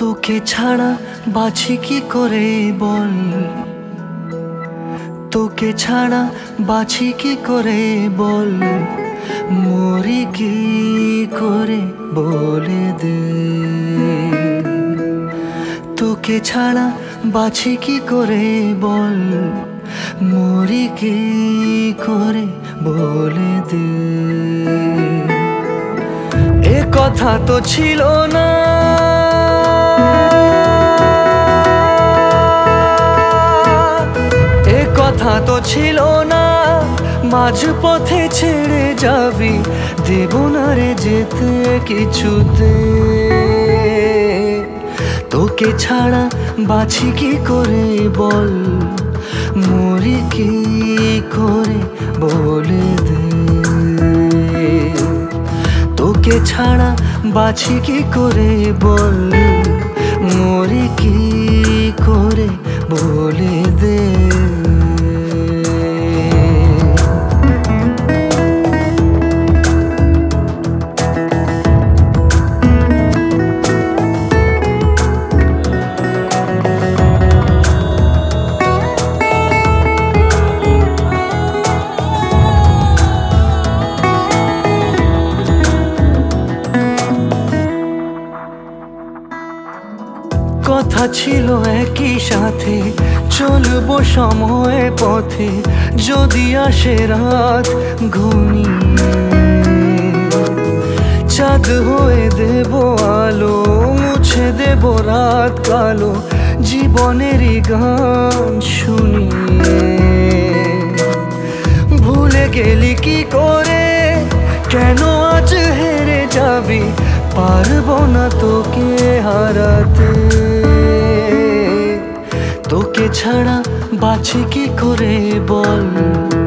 তোকে ছাড়া বাঁচি কি করে বল, তোকে ছাড়া বাঁচি কি করে বল, মরি কি করে বলে দে। তোকে ছাড়া বাঁচি কি করে বল, মরি কি করে বলে দে। এ কথা তো ছিল না, এ কথা তো ছিল না, মাঝ পথে ছেড়ে যাবি, দেব না রে যেতে কিছুতে। তোকে ছাড়া বাঁচি কি করে বল, মরি কি করে বলে দে। তোকে ছাড়া বাঁচি কি করে বল, মরি কি করে বলে দে। কথা ছিল একই সাথে চলবো সময় পথে, যদি আসে রাত ঘনিয়ে চাঁদ হয়ে দেব আলো, মুছে দেব রাত কালো, জীবনেরই গান শুনিয়ে। ভুলে গেলি কি করে, কেন আজ হেরে যাবি, পারবো না তোকে হারাতে। তোকে ছাড়া বাঁচি কি করে বল।